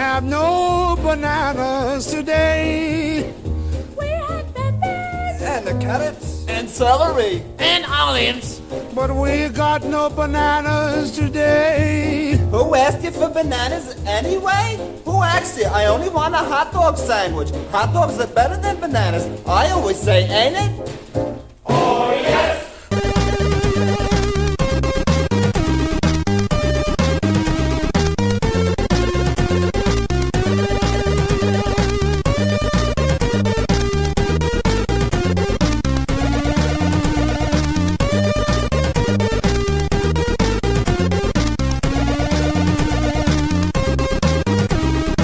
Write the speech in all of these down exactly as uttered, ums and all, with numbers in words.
have no bananas today. We have peppers and the carrots and celery and olives, but we got no bananas today. Who asked you for bananas anyway? Who asked you? I only want a hot dog sandwich. Hot dogs are better than bananas. I always say, ain't it? Oh, yes!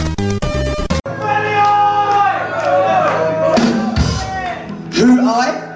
Who I?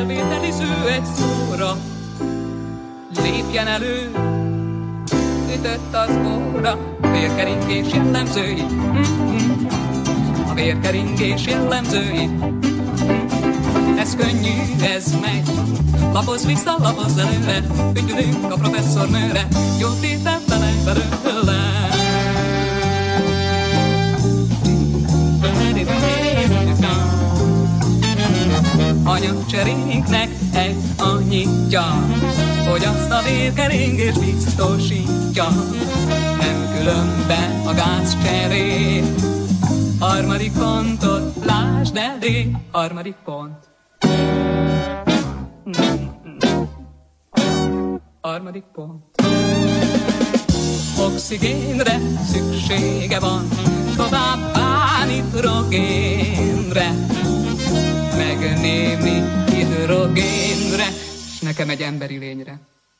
felvételiző egy szóra. Lépjen elő, ütött az óra, vérkeringés jellemzői. A vérkeringés jellemzői. Ez könnyű, ez megy. Lapozz vissza, lapozz előre, ügyülünk a professzornőre, jó tétel bele belőle. Anyagcserénknek egy annyitja, hogy azt a vérkeringés biztosítja. Nem különben a gázcserét. Harmadik pontot lásd elé, harmadik pont. Harmadik pont. Oxigénre szüksége van, továbbá nitrogénre, meg némi hidrogénre, s nekem egy emberi lényre.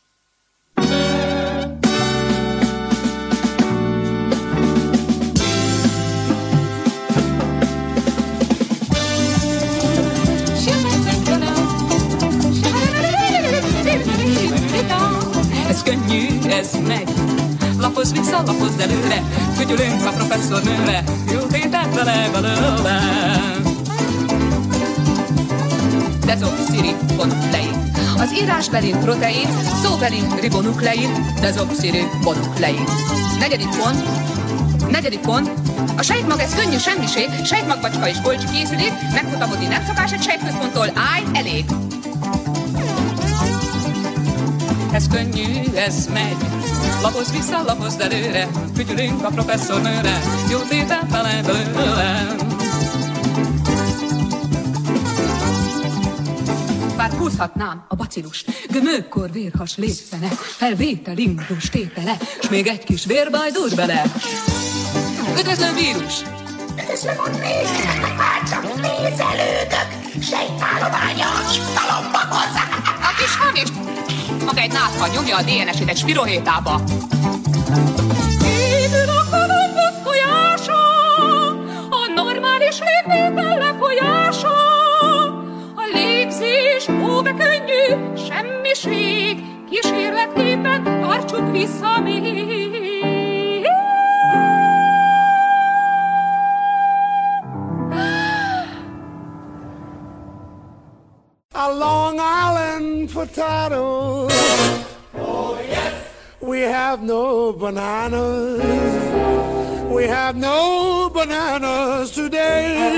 Ez könnyű, ez megy. Lapozz vissza, lapozz előre, ügyülünk a professzornőre, jó tételt vele belőle. Dezoxiribonuklein. Az írásbeli protein, szóbeli ribonuklein, dezoxiribonuklein. Negyedik pont. Negyedik pont. A sejtmag, ez könnyű semmiség, sejtmagbacska és Golgi készülék, megfutamodni nem szokás, egy sejtközponttól állj elég. Ez könnyű, ez megy. Lapozz vissza, lapozd előre, fügyülünk a professzornőre, jó tétel fele belőle. Bár húzhatnám a bacillust, gömőkkor, vérhas, légszene, felvétel, indus, tétele, s még egy kis vérbajdús bele. Üdvözlöm, vírus! Üdvözlöm, onnék! Hát csak nézelődök! Sejtállománya a nyugtalomba hozzá! A kis hamis! Maga egy nátha nyomja a dé en es-ét egy spirohétába. Kívül a Kolumbusz folyása, a normális légvétel lefolyása, a légzés óve könnyű, semmiség, kísérletképpen tartsuk vissza még. A Long Island potato. Oh, yes. We have no bananas. We have no bananas today.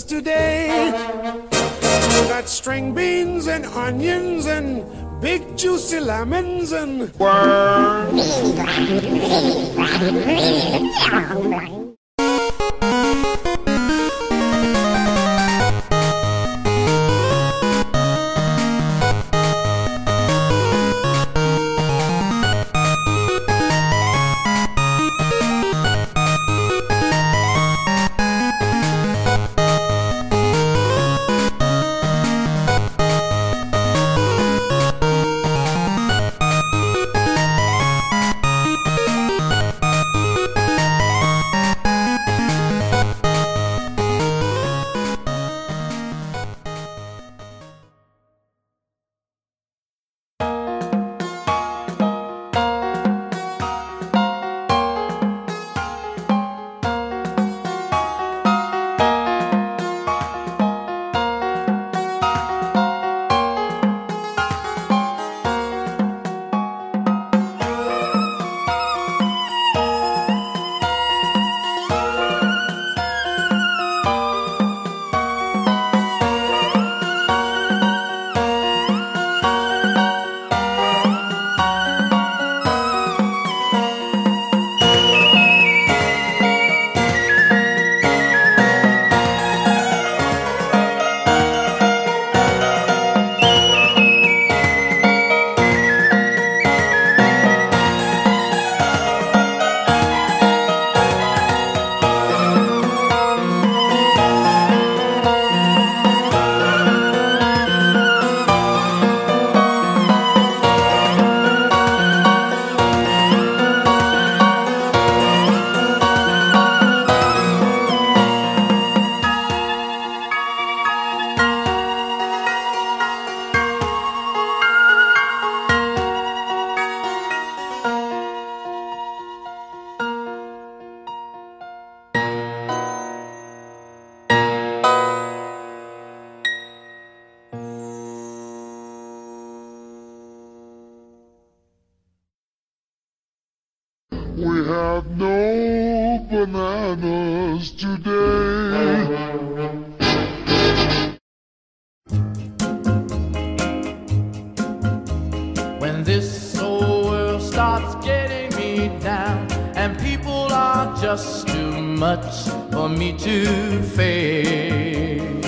bananas today. Got string beans and onions and big juicy lemons and worms. We have no bananas today. When this old world starts getting me down and people are just too much for me to face,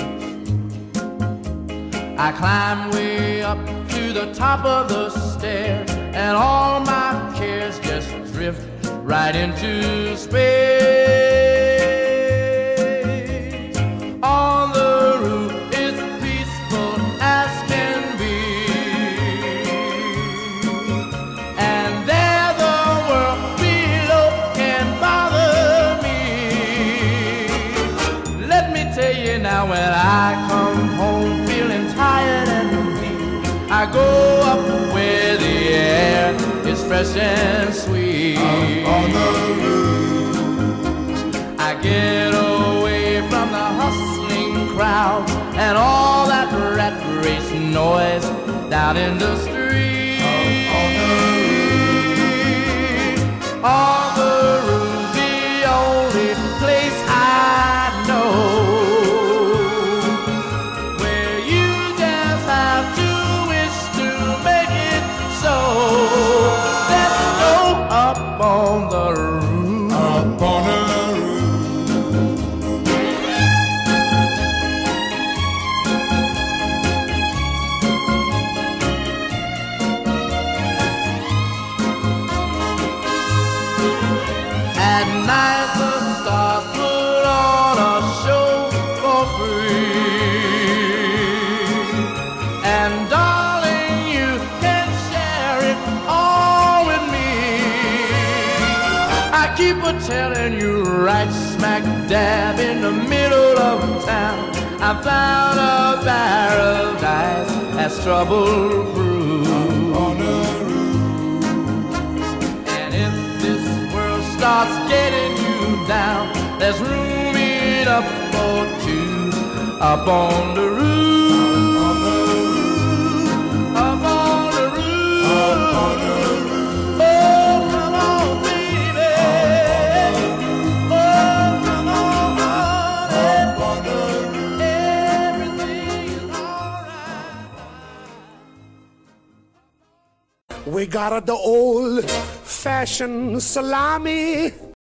I climb way up to the top of the stairs and all my cares just drift right into space. On the roof is peaceful as can be, and there the world below can bother me. Let me tell you now, when I come home feeling tired and weak, I go up where the air is fresh and sweet. Up on the roof, I get away from the hustling crowd and all that rat race noise down in the street. Up on the roof, on the roof, the only place I know where you just have to wish to make it so. Up on the roof, up on the At night the stars put on a show for free, and darling, you can share it all with me. I keep a telling you, right smack dab in the middle of town, I found a paradise that's trouble-proof. On the roof, and if this world starts getting you down, there's room enough for two up on the roof. Up on the roof, up on the roof. Oh, come on, baby. Oh, come on, honey. Up on the roof. got the old-fashioned salami.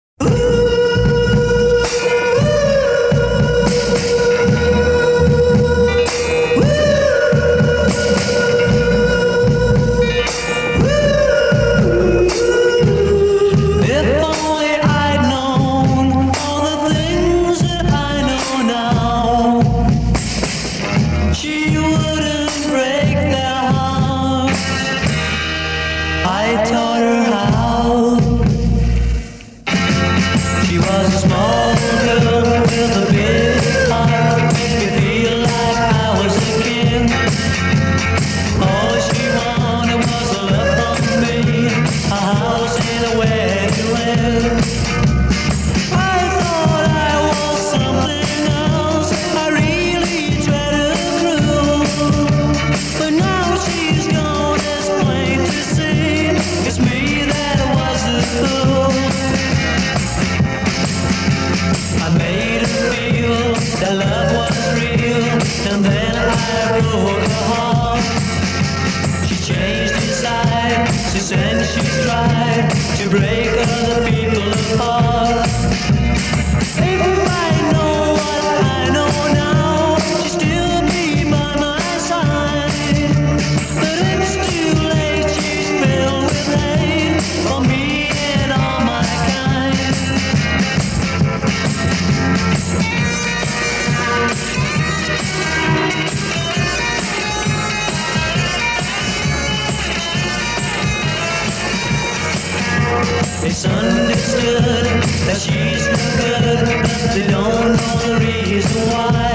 It's understood that she's no good, but they don't know the reason why.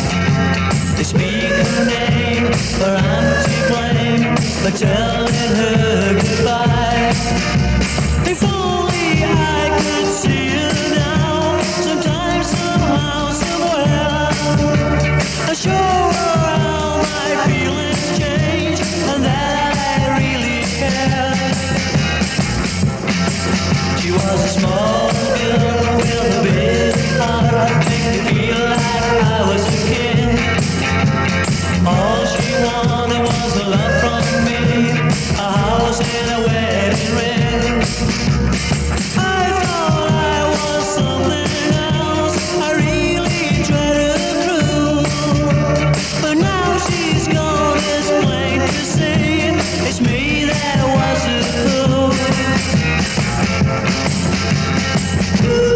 They speak her name, but I'm to blame for telling her goodbye. If only I could see her now, sometime, somehow, somewhere. I show her how my feelings change, and that I really care. She was a small girl with a big heart, made me feel like I was a king. All she wanted was a love from me, a house and a wedding ring. I thought I was something else, I really tried to prove. But now she's gone, it's plain to see, it's me that was a fool. Ooh.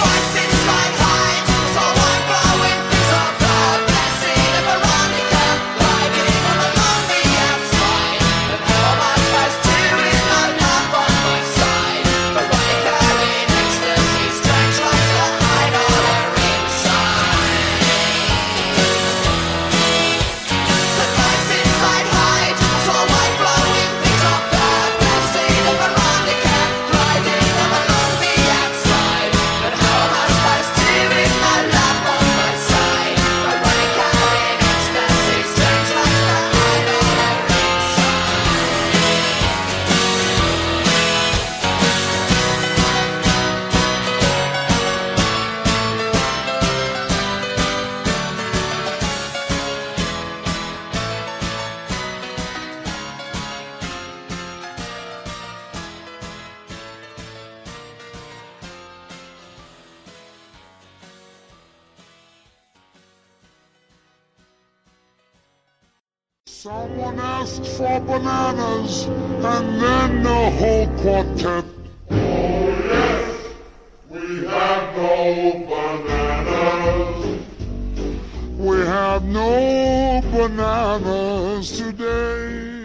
Someone asked for bananas, and then the whole quartet. Oh yes, we have no bananas. We have no bananas today.